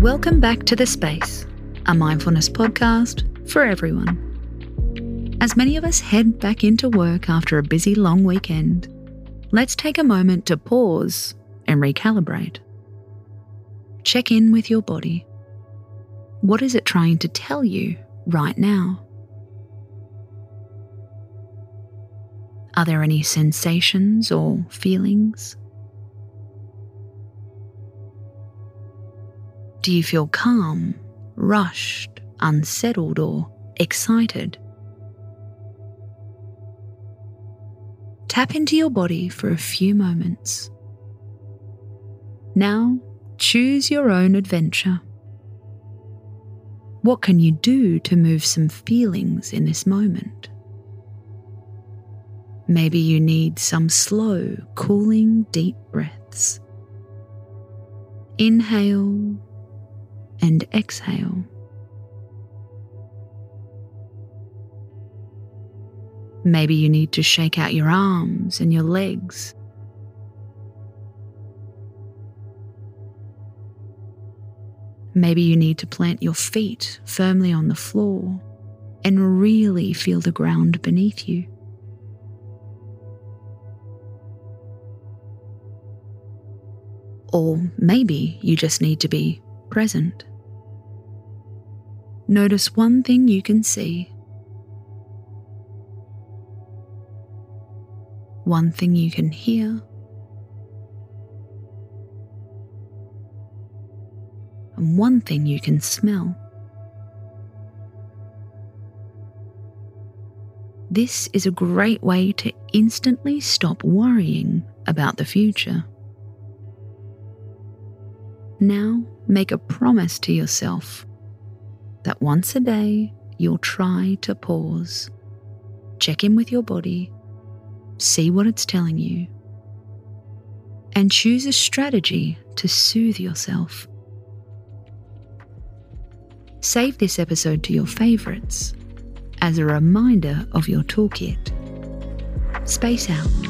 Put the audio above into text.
Welcome back to The Space, a mindfulness podcast for everyone. As many of us head back into work after a busy long weekend, let's take a moment to pause and recalibrate. Check in with your body. What is it trying to tell you right now? Are there any sensations or feelings? Do you feel calm, rushed, unsettled, or excited? Tap into your body for a few moments. Now, choose your own adventure. What can you do to move some feelings in this moment? Maybe you need some slow, cooling, deep breaths. Inhale and exhale. Maybe you need to shake out your arms and your legs. Maybe you need to plant your feet firmly on the floor and really feel the ground beneath you. Or maybe you just need to be present. Notice one thing you can see, one thing you can hear, and one thing you can smell. This is a great way to instantly stop worrying about the future. Now, make a promise to yourself that once a day you'll try to pause, check in with your body, see what it's telling you, and choose a strategy to soothe yourself. Save this episode to your favorites as a reminder of your toolkit. Space out.